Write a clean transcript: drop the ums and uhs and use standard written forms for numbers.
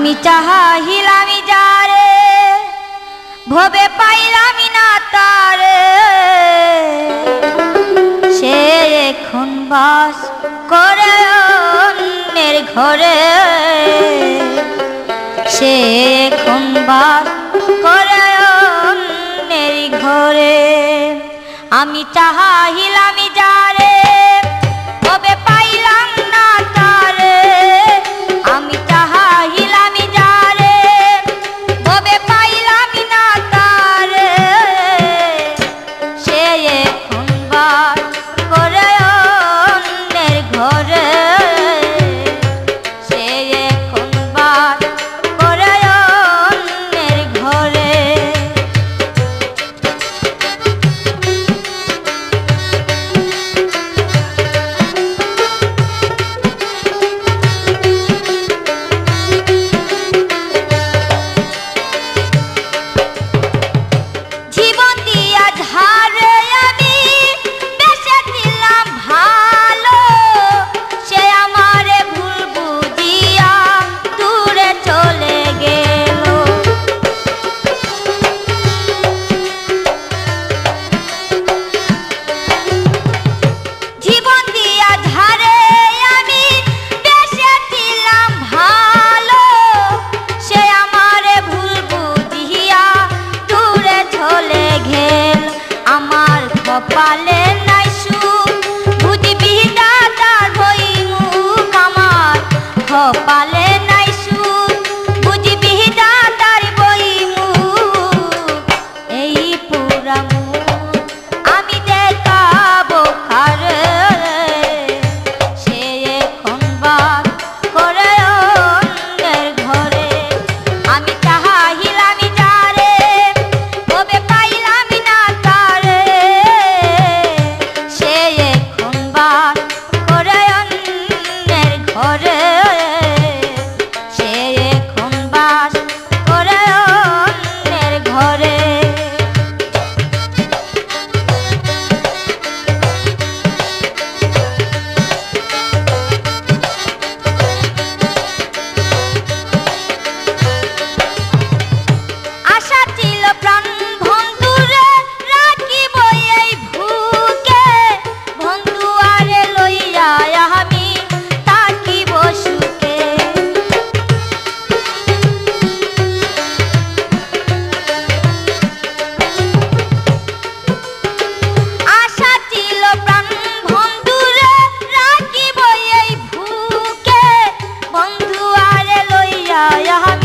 আমি চাহিলাম যারে ভবে পাইলাম না তারে সে এখন বাস করে অন্যের ঘরে সে এখন বাস করে অন্যের ঘরে আমি চাহিলাম যারে ভবে পাইলাম না তারে আমি চাহিলাম যারে ভবে পাইলাম না তারে সে এখন বাস করে অন্যের ঘরে সে এখন বাস করে অন্যের ঘরে কপালে নাই সুখ বুঝবি দাদার বইমুখ আমার কপালে নাই সুখ বুঝবি দাদার বইমুখ এই পুরা মুখ আমি দেখাবো কারে সে এখন বাস করে অন্যের ঘরে আমি চাহিলাম যারে ভবে পাইলাম না তারে সে এখন বাস করে অন্যের ঘরে সে এখন বাস করে অন্যের ঘরে আশা ছিল প্রাণ বন্ধুরে রাখিব এই ভুকে বন্ধু আরে লইয়া আমি থাকিব সুখে আশা ছিল প্রাণ বন্ধুরে রাখিব এই ভুকে বন্ধু আরে লইয়া আমি